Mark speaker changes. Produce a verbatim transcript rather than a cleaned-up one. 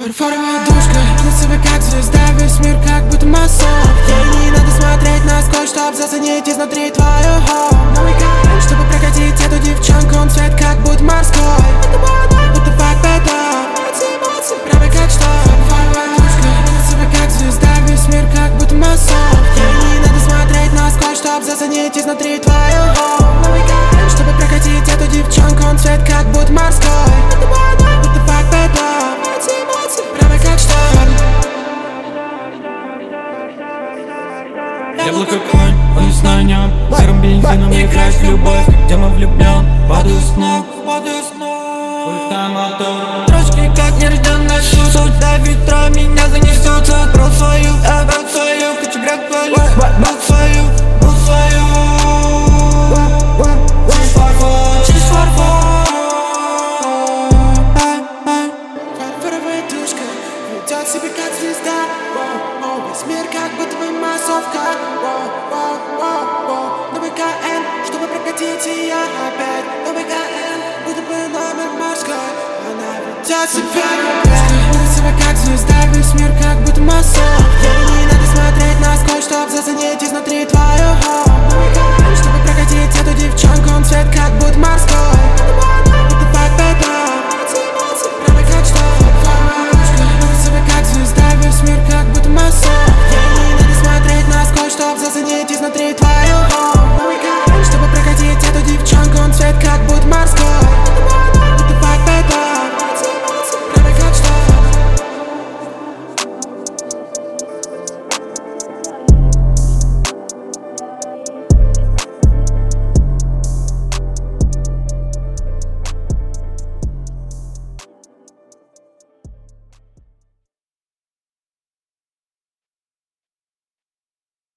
Speaker 1: Фарфоровая душка, на себя как звезда, весь мир как будто массов. Ей не надо смотреть насквозь, чтоб заценить изнутри твою home. Новый кайф, чтобы прокатить эту девчонку, он цвет как будто морской. Это вода, будто факт беда, эмоции, эмоции, правы как что. Фарфоровая душка, на себя как звезда, весь мир как будто массов. Ей не надо смотреть насквозь, чтоб заценить изнутри твою home. Новый кайф, чтобы прокатить эту девчонку, он цвет как будто морской. Это вода, будто факт беда.
Speaker 2: Яблоко конь, вниз на нем, серым бензином играешь в любовь. Где мы влюблен, падаю с ног, падаю с ног. Ульта мотор, трошки как нерожденная суть. Давит тро, меня занесется. Брал свою, а брал свою, хочу брать твою, брал свою, брал свою. Через фарфор, через фарфор.
Speaker 1: Фарфоровая душка ведет себя как звезда. Весь мир как будто бы массовка. Новый КН, чтобы прокатить ее опять. Новый КН, будто бы номер морской. Она ведет себя ведет себя как звезда. Весь мир как будто массовка. Ей не надо смотреть насквозь, чтоб заценить изнутри твою home. Новый КН, чтобы прокатить эту девчонку, он цвет как будто морской.